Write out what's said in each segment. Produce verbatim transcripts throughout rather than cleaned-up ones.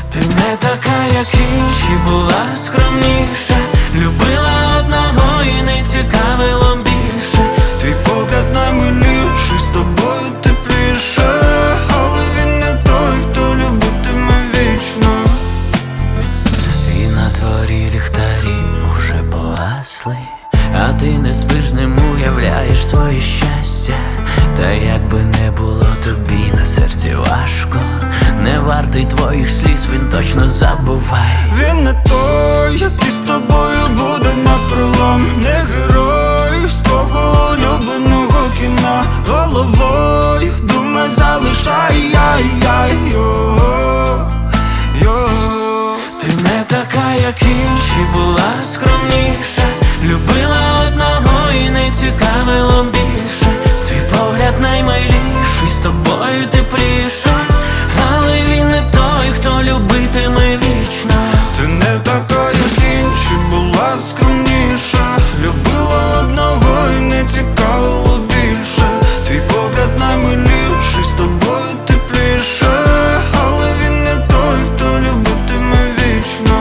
Ти не така, як інші, була скромніша, любила одного і не цікавило більше. Твій погляд наймиліший, з тобою тепліше, але він не той, хто любитиме вічно. І на дворі ліхтарі уже погасли, а ти не спиш з ним, уявляєш своє щастя. Та якби не було тобі на серці важко, не вартий твоїх сліз, він точно забувай. Він не той, який з тобою буде напролом, не герой з твого улюбленого кіна. Головою думай залишай, яй-яй-йо, йо. Ти не така, як інші, була скромніша, любила одного і не цікавило більше. Твій погляд наймиліший, з тобою тепліше, але він не той, хто любитиме вічно. Ти не така, як інші, була скромніша, любила одного і не цікавило більше. Твій погляд наймиліший, з тобою тепліше, але він не той, хто любитиме вічно.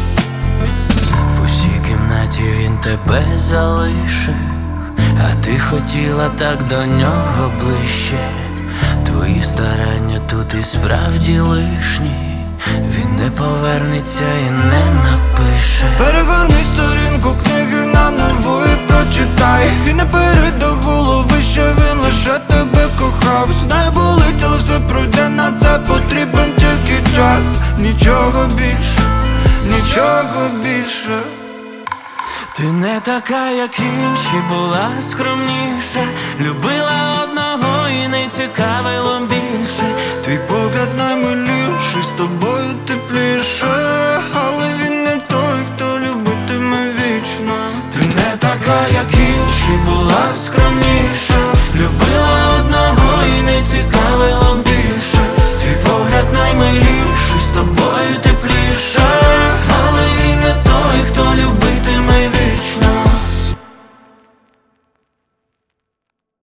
В усій кімнаті він тебе залишив, а ти хотіла так до нього ближче. Твої старання тут і справді лишні, він не повернеться і не напише. Перегорни сторінку книги на нову і прочитай. Він не бери до голови, що він лише тебе кохав. Знаю, болить, але все пройде, на це потрібен тільки час. Нічого більше, нічого більше. Ти не така, як інші, була скромніша, любила одного і не цікавило більше. Твій погляд наймиліший, з тобою тепліше, але він не той, хто любитиме вічно. Ти не така, як інші, була скромніша,